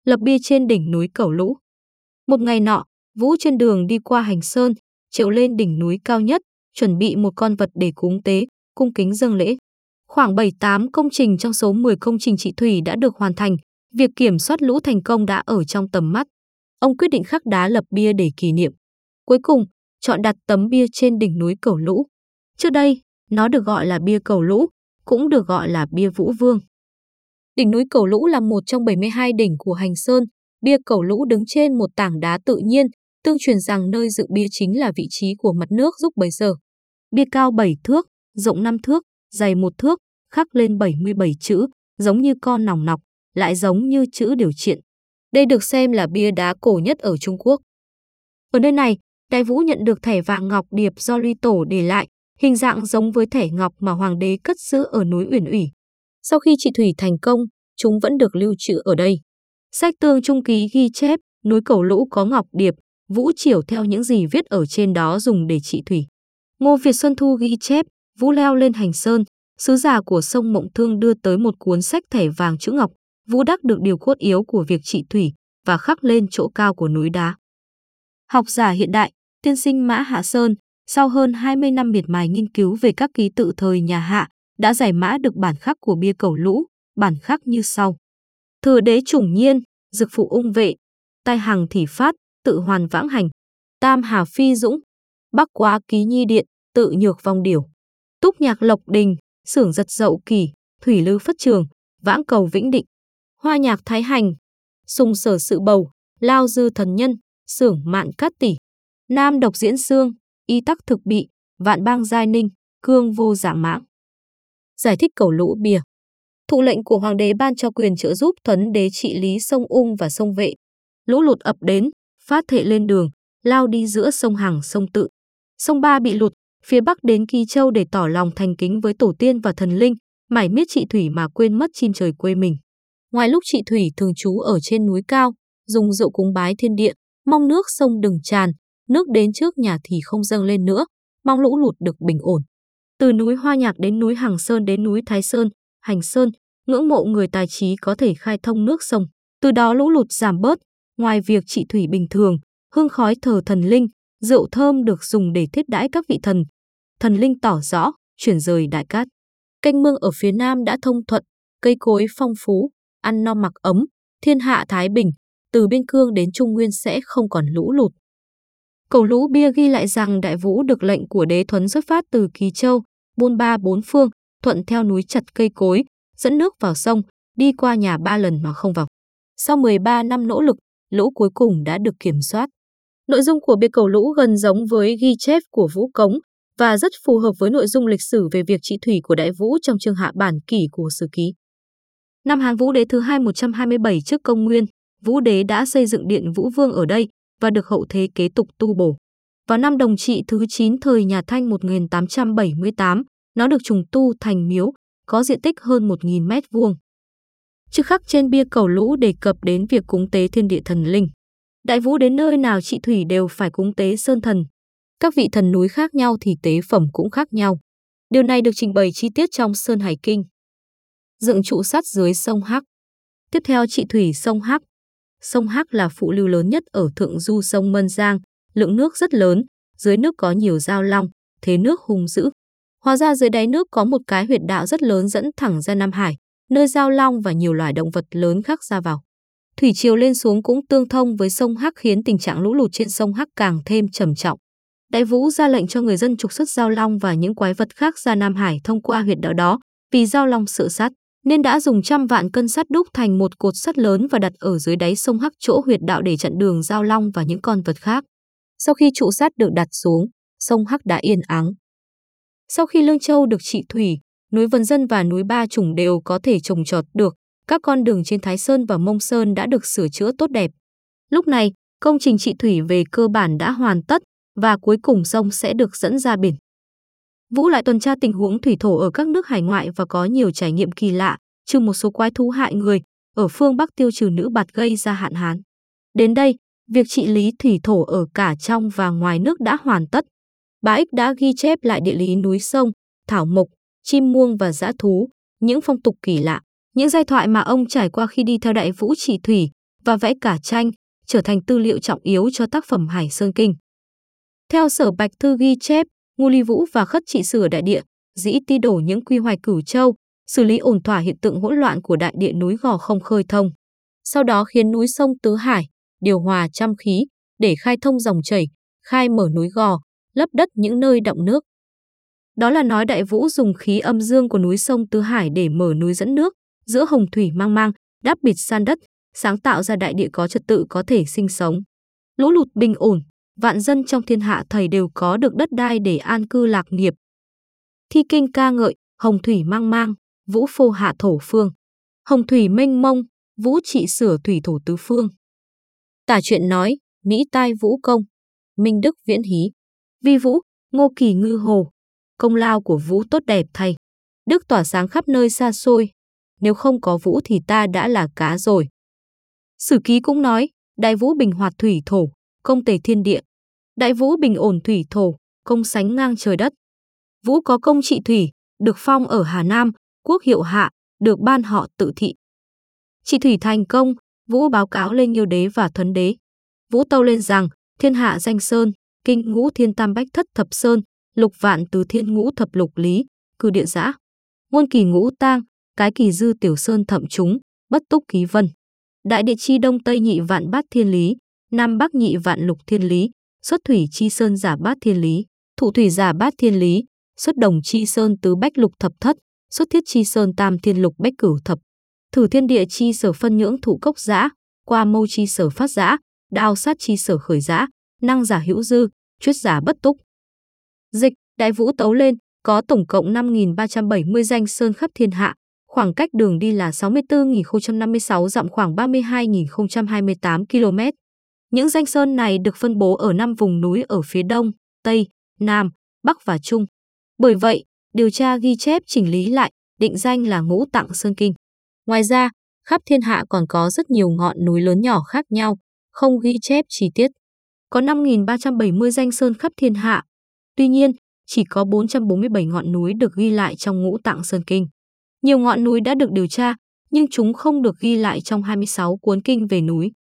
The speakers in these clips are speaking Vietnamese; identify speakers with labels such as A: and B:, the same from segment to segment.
A: lập bia trên đỉnh núi Cẩu Lũ. Một ngày nọ, Vũ trên đường đi qua Hành Sơn, trèo lên đỉnh núi cao nhất, chuẩn bị một con vật để cúng tế, cung kính dâng lễ. Khoảng 7-8 công trình trong số 10 công trình trị thủy đã được hoàn thành, việc kiểm soát lũ thành công đã ở trong tầm mắt. Ông quyết định khắc đá lập bia để kỷ niệm. Cuối cùng, chọn đặt tấm bia trên đỉnh núi Cẩu Lũ. Trước đây, nó được gọi là bia Cẩu Lũ, cũng được gọi là bia Vũ Vương. Đỉnh núi Cẩu Lũ là một trong 72 đỉnh của Hành Sơn. Bia Cẩu Lũ đứng trên một tảng đá tự nhiên, tương truyền rằng nơi dựng bia chính là vị trí của mặt nước lúc bấy giờ. Bia cao 7 thước, rộng 5 thước, dày 1 thước, khắc lên 77 chữ, giống như con nòng nọc, lại giống như chữ điều triện. Đây được xem là bia đá cổ nhất ở Trung Quốc. Ở nơi này, Đại Vũ nhận được thẻ vàng ngọc điệp do Lư Tổ để lại, hình dạng giống với thẻ ngọc mà hoàng đế cất giữ ở núi Uyển Ủy. Sau khi trị thủy thành công, chúng vẫn được lưu trữ ở đây. Sách Tương Trung Ký ghi chép, núi Cẩu Lũ có ngọc điệp, Vũ chiểu theo những gì viết ở trên đó dùng để trị thủy. Ngô Việt Xuân Thu ghi chép, Vũ leo lên Hành Sơn, sứ giả của sông Mộng Thương đưa tới một cuốn sách thẻ vàng chữ ngọc, Vũ đắc được điều cốt yếu của việc trị thủy và khắc lên chỗ cao của núi đá. Học giả hiện đại, tiên sinh Mã Hạ Sơn, sau hơn 20 năm miệt mài nghiên cứu về các ký tự thời nhà Hạ, đã giải mã được bản khắc của bia Cẩu Lũ, bản khắc như sau. Thừa đế chủng nhiên, dực phụ ung vệ, tai hằng thỉ phát, tự hoàn vãng hành, tam hà phi dũng, bắc quá ký nhi điện, tự nhược vong điểu, túc nhạc lộc đình, xưởng giật dậu kỳ, thủy lư phất trường, vãng cầu vĩnh định, hoa nhạc thái hành, sùng sở sự bầu, lao dư thần nhân, xưởng mạn cát tỷ, nam độc diễn xương, y tắc thực bị, vạn bang giai ninh, cương vô dạng mãng. Giải thích Cẩu Lũ bia. Thụ lệnh của hoàng đế ban cho quyền trợ giúp Thuấn đế trị lý sông Ung và sông Vệ. Lũ lụt ập đến, phát thệ lên đường, lao đi giữa sông Hằng sông Tự. Sông Ba bị lụt, phía bắc đến Kỳ Châu để tỏ lòng thành kính với tổ tiên và thần linh, mải miết trị thủy mà quên mất chim trời quê mình. Ngoài lúc trị thủy thường trú ở trên núi cao, dùng rượu cúng bái thiên địa, mong nước sông đừng tràn, nước đến trước nhà thì không dâng lên nữa, mong lũ lụt được bình ổn. Từ núi Hoa Nhạc đến núi Hằng Sơn đến núi Thái Sơn, Hành Sơn, ngưỡng mộ người tài trí có thể khai thông nước sông, từ đó lũ lụt giảm bớt. Ngoài việc trị thủy bình thường, hương khói thờ thần linh, rượu thơm được dùng để thiết đãi các vị thần. Thần linh tỏ rõ, chuyển rời đại cát. Kênh mương ở phía nam đã thông thuận, cây cối phong phú, ăn no mặc ấm, thiên hạ thái bình, từ Biên Cương đến Trung Nguyên sẽ không còn lũ lụt. Cẩu Lũ bia ghi lại rằng Đại Vũ được lệnh của đế Thuấn xuất phát từ Kỳ Châu, buôn ba bốn phương, thuận theo núi chặt cây cối, dẫn nước vào sông, đi qua nhà 3 lần mà không vào. Sau 13 năm nỗ lực, lũ cuối cùng đã được kiểm soát. Nội dung của bia Cẩu Lũ gần giống với ghi chép của Vũ Cống và rất phù hợp với nội dung lịch sử về việc trị thủy của Đại Vũ trong chương Hạ Bản Kỷ của Sử Ký. Năm Hán Vũ Đế thứ 2127 trước công nguyên, Vũ Đế đã xây dựng điện Vũ Vương ở đây và được hậu thế kế tục tu bổ. Vào năm Đồng Trị thứ 9 thời nhà Thanh 1878, nó được trùng tu thành miếu, có diện tích hơn 1.000 m². Chữ khắc trên bia Cẩu Lũ đề cập đến việc cúng tế thiên địa thần linh. Đại Vũ đến nơi nào trị thủy đều phải cúng tế sơn thần. Các vị thần núi khác nhau thì tế phẩm cũng khác nhau. Điều này được trình bày chi tiết trong Sơn Hải Kinh. Dựng trụ sắt dưới sông Hắc. Tiếp theo trị thủy sông Hắc. Sông Hắc là phụ lưu lớn nhất ở thượng du sông Mân Giang, lượng nước rất lớn, dưới nước có nhiều dao long, thế nước hung dữ. Hóa ra dưới đáy nước có một cái huyệt đạo rất lớn dẫn thẳng ra Nam Hải, nơi dao long và nhiều loài động vật lớn khác ra vào. Thủy triều lên xuống cũng tương thông với sông Hắc khiến tình trạng lũ lụt trên sông Hắc càng thêm trầm trọng. Đại Vũ ra lệnh cho người dân trục xuất dao long và những quái vật khác ra Nam Hải thông qua huyệt đạo đó, vì dao long sợ sắt nên đã dùng trăm vạn cân sắt đúc thành một cột sắt lớn và đặt ở dưới đáy sông Hắc chỗ huyệt đạo để chặn đường dao long và những con vật khác. Sau khi trụ sắt được đặt xuống, sông Hắc đã yên ắng. Sau khi Lương Châu được trị thủy, núi Vân Dân và núi Ba Trùng đều có thể trồng trọt được, các con đường trên Thái Sơn và Mông Sơn đã được sửa chữa tốt đẹp. Lúc này, công trình trị thủy về cơ bản đã hoàn tất và cuối cùng sông sẽ được dẫn ra biển. Vũ lại tuần tra tình huống thủy thổ ở các nước hải ngoại và có nhiều trải nghiệm kỳ lạ, trừ một số quái thú hại người, ở phương Bắc tiêu trừ nữ bạt gây ra hạn hán. Đến đây, việc trị lý thủy thổ ở cả trong và ngoài nước đã hoàn tất. Bà Ích đã ghi chép lại địa lý núi sông, thảo mộc, chim muông và dã thú, những phong tục kỳ lạ, những giai thoại mà ông trải qua khi đi theo Đại Vũ trị thủy, và vẽ cả tranh, trở thành tư liệu trọng yếu cho tác phẩm Hải Sơn Kinh. Theo Sở Bạch Thư ghi chép, Ngô Ly Vũ và Khất Trị Sử ở đại địa, dĩ ti đổ những quy hoạch Cửu Châu, xử lý ổn thỏa hiện tượng hỗn loạn của đại địa núi Gò không khơi thông. Sau đó khiến núi sông Tứ Hải, điều hòa trăm khí, để khai thông dòng chảy, khai mở núi Gò, lấp đất những nơi đọng nước. Đó là nói Đại Vũ dùng khí âm dương của núi sông Tứ Hải để mở núi dẫn nước, giữa hồng thủy mang mang, đắp bịt san đất, sáng tạo ra đại địa có trật tự có thể sinh sống. Lũ lụt bình ổn, vạn dân trong thiên hạ thầy đều có được đất đai để an cư lạc nghiệp. Thi kinh ca ngợi, hồng thủy mang mang, vũ phô hạ thổ phương. Hồng thủy mênh mông, vũ trị sửa thủy thổ tứ phương. Tả truyện nói, Mỹ tai vũ công, minh đức viễn hí. Vi vũ, Ngô Kỳ ngư hồ. Công lao của vũ tốt đẹp thay. Đức tỏa sáng khắp nơi xa xôi. Nếu không có vũ thì ta đã là cá rồi. Sử ký cũng nói, Đại Vũ bình hoạt thủy thổ, công tề thiên địa. Đại Vũ bình ổn thủy thổ, công sánh ngang trời đất. Vũ có công trị thủy, được phong ở Hà Nam, quốc hiệu Hạ, được ban họ Tự Thị. Trị thủy thành công, Vũ báo cáo lên Nghiêu đế và Thuấn đế. Vũ tâu lên rằng, thiên hạ danh sơn, kinh ngũ thiên tam bách thất thập sơn, lục vạn tứ thiên ngũ thập lục lý, cư địa giã. Muôn kỳ ngũ tang, cái kỳ dư tiểu sơn thậm chúng, bất túc ký vân. Đại địa chi đông tây nhị vạn bát thiên lý, nam bắc nhị vạn lục thiên lý, xuất thủy chi sơn giả bát thiên lý, thụ thủy giả bát thiên lý, xuất đồng chi sơn tứ bách lục thập thất, xuất thiết chi sơn tam thiên lục bách cửu thập. Thử thiên địa chi sở phân nhưỡng thụ cốc giã, qua mâu chi sở phát giã, đao sát chi sở khởi giã, năng giả hữu dư, chuyết giả bất túc. Dịch, Đại Vũ tấu lên, có tổng cộng 5.370 danh sơn khắp thiên hạ, khoảng cách đường đi là 64.056 dặm, khoảng 32.028 km. Những danh sơn này được phân bố ở 5 vùng núi ở phía Đông, Tây, Nam, Bắc và Trung. Bởi vậy, điều tra ghi chép chỉnh lý lại, định danh là Ngũ Tạng Sơn Kinh. Ngoài ra, khắp thiên hạ còn có rất nhiều ngọn núi lớn nhỏ khác nhau, không ghi chép chi tiết. Có 5.370 danh sơn khắp thiên hạ. Tuy nhiên, chỉ có 447 ngọn núi được ghi lại trong Ngũ Tạng Sơn Kinh. Nhiều ngọn núi đã được điều tra, nhưng chúng không được ghi lại trong 26 cuốn kinh về núi.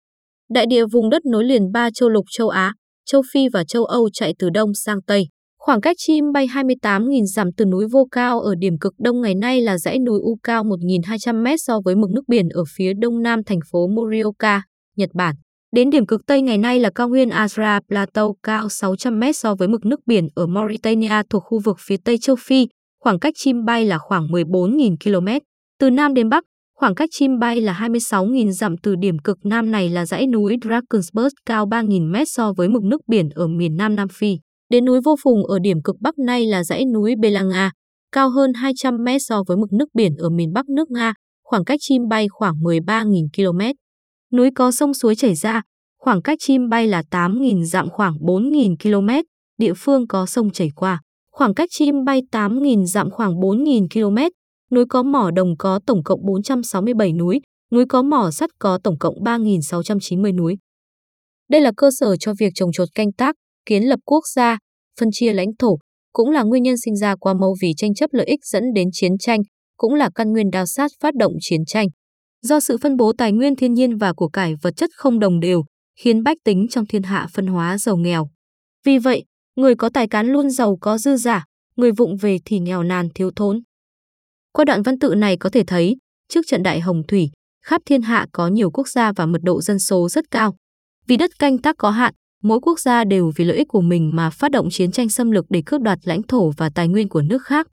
A: Đại địa vùng đất nối liền 3 châu lục châu Á, châu Phi và châu Âu chạy từ Đông sang Tây. Khoảng cách chim bay 28.000 dặm từ núi Vô Cao ở điểm cực Đông ngày nay là dãy núi U cao 1.200 m so với mực nước biển ở phía đông nam thành phố Morioka, Nhật Bản. Đến điểm cực Tây ngày nay là cao nguyên Azra Plateau cao 600 m so với mực nước biển ở Mauritania thuộc khu vực phía Tây châu Phi. Khoảng cách chim bay là khoảng 14.000 km. Từ Nam đến Bắc, khoảng cách chim bay là 26.000 dặm. Từ điểm cực Nam này là dãy núi Drakensberg cao 3.000 m so với mực nước biển ở miền Nam Nam Phi. Đến núi Vô Phùng ở điểm cực Bắc này là dãy núi Belanga, cao hơn 200 m so với mực nước biển ở miền Bắc nước Nga, khoảng cách chim bay khoảng 13.000 km. Núi có sông suối chảy ra, khoảng cách chim bay là 8.000 dặm, khoảng 4.000 km, địa phương có sông chảy qua. Khoảng cách chim bay 8.000 dặm, khoảng 4.000 km. Núi có mỏ đồng có tổng cộng 467 núi, núi có mỏ sắt có tổng cộng 3.690 núi. Đây là cơ sở cho việc trồng trọt canh tác, kiến lập quốc gia, phân chia lãnh thổ, cũng là nguyên nhân sinh ra qua mâu vì tranh chấp lợi ích dẫn đến chiến tranh, cũng là căn nguyên đao sát phát động chiến tranh. Do sự phân bố tài nguyên thiên nhiên và của cải vật chất không đồng đều, khiến bách tính trong thiên hạ phân hóa giàu nghèo. Vì vậy, người có tài cán luôn giàu có dư giả, người vụng về thì nghèo nàn thiếu thốn. Qua đoạn văn tự này có thể thấy, trước trận đại hồng thủy, khắp thiên hạ có nhiều quốc gia và mật độ dân số rất cao. Vì đất canh tác có hạn, mỗi quốc gia đều vì lợi ích của mình mà phát động chiến tranh xâm lược để cướp đoạt lãnh thổ và tài nguyên của nước khác.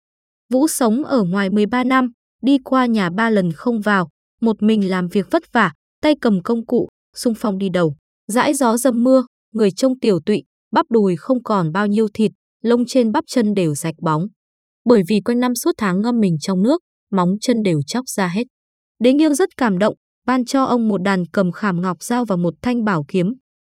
A: Vũ sống ở ngoài 13 năm, đi qua nhà 3 lần không vào, một mình làm việc vất vả, tay cầm công cụ, xung phong đi đầu. Dãi gió dầm mưa, người trông tiều tụy, bắp đùi không còn bao nhiêu thịt, lông trên bắp chân đều rạch bóng. Bởi vì quanh năm suốt tháng ngâm mình trong nước, móng chân đều chóc ra hết. Đế Nghiêu rất cảm động, ban cho ông một đàn cầm khảm ngọc dao và một thanh bảo kiếm.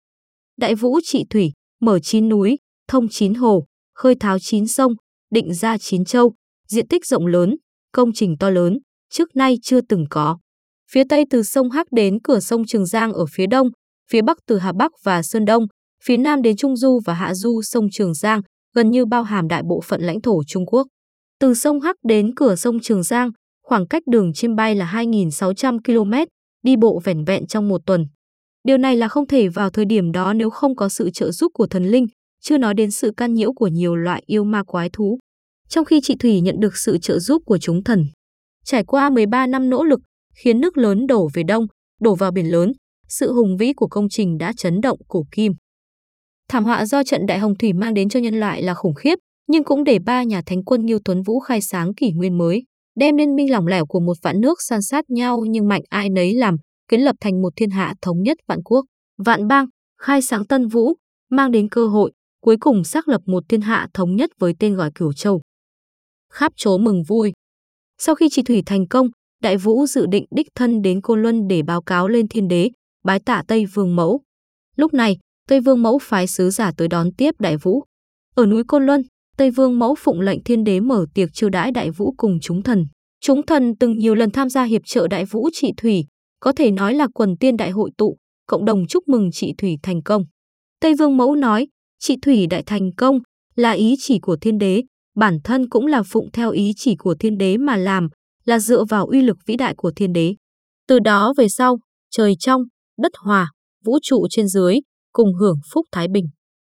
A: Đại Vũ trị thủy, mở 9 núi, thông 9 hồ, khơi tháo 9 sông, định ra 9 châu, diện tích rộng lớn, công trình to lớn, trước nay chưa từng có. Phía Tây từ sông Hắc đến cửa sông Trường Giang ở phía Đông, phía Bắc từ Hà Bắc và Sơn Đông, phía Nam đến Trung Du và Hạ Du sông Trường Giang, gần như bao hàm đại bộ phận lãnh thổ Trung Quốc. Từ sông Hắc đến cửa sông Trường Giang, khoảng cách đường chim bay là 2.600 km, đi bộ vẻn vẹn trong một tuần. Điều này là không thể vào thời điểm đó nếu không có sự trợ giúp của thần linh, chưa nói đến sự can nhiễu của nhiều loại yêu ma quái thú. Trong khi chị Thủy nhận được sự trợ giúp của chúng thần. Trải qua 13 năm nỗ lực, khiến nước lớn đổ về đông, đổ vào biển lớn, sự hùng vĩ của công trình đã chấn động cổ kim. Thảm họa do trận Đại Hồng Thủy mang đến cho nhân loại là khủng khiếp, nhưng cũng để ba nhà thánh quân Ngưu Tuấn Vũ khai sáng kỷ nguyên mới, đem liên minh lỏng lẻo của một vạn nước san sát nhau nhưng mạnh ai nấy làm, kiến lập thành một thiên hạ thống nhất vạn quốc, vạn bang, khai sáng Tân Vũ, mang đến cơ hội, cuối cùng xác lập một thiên hạ thống nhất với tên gọi Cửu Châu. Khắp trố mừng vui. Sau khi chị Thủy thành công, Đại Vũ dự định đích thân đến Côn Luân để báo cáo lên thiên đế, bái tạ Tây Vương Mẫu. Lúc này, Tây Vương Mẫu phái sứ giả tới đón tiếp Đại Vũ. Ở núi Côn Luân, Tây Vương Mẫu phụng lệnh thiên đế mở tiệc chiêu đãi Đại Vũ cùng chúng thần. Chúng thần từng nhiều lần tham gia hiệp trợ Đại Vũ chị Thủy, có thể nói là quần tiên đại hội tụ, cộng đồng chúc mừng chị Thủy thành công. Tây Vương Mẫu nói, chị Thủy đại thành công là ý chỉ của thiên đế, bản thân cũng là phụng theo ý chỉ của thiên đế mà làm, là dựa vào uy lực vĩ đại của thiên đế. Từ đó về sau, trời trong, đất hòa, vũ trụ trên dưới, cùng hưởng phúc thái bình.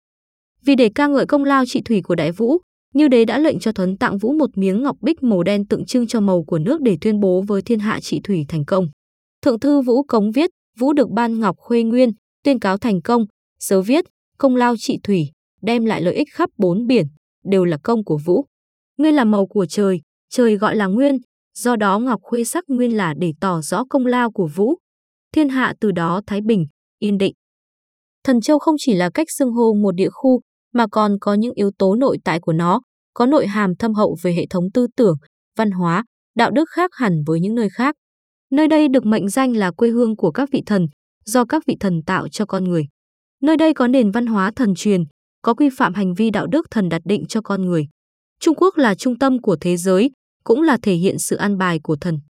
A: Vì để ca ngợi công lao chị Thủy của Đại Vũ, Như Đế đã lệnh cho Thuấn tặng Vũ một miếng ngọc bích màu đen tượng trưng cho màu của nước để tuyên bố với thiên hạ chị Thủy thành công. Thượng thư Vũ Cống viết, Vũ được ban ngọc khuê nguyên, tuyên cáo thành công, sớ viết, công lao chị Thủy, đem lại lợi ích khắp bốn biển, đều là công của Vũ. Nguyên là màu của trời, trời gọi là nguyên, do đó ngọc khuê sắc nguyên là để tỏ rõ công lao của Vũ. Thiên hạ từ đó thái bình, yên định. Thần Châu không chỉ là cách xưng hô một địa khu, mà còn có những yếu tố nội tại của nó, có nội hàm thâm hậu về hệ thống tư tưởng, văn hóa, đạo đức khác hẳn với những nơi khác. Nơi đây được mệnh danh là quê hương của các vị thần, do các vị thần tạo cho con người. Nơi đây có nền văn hóa thần truyền, có quy phạm hành vi đạo đức thần đặt định cho con người. Trung Quốc là trung tâm của thế giới, cũng là thể hiện sự an bài của thần.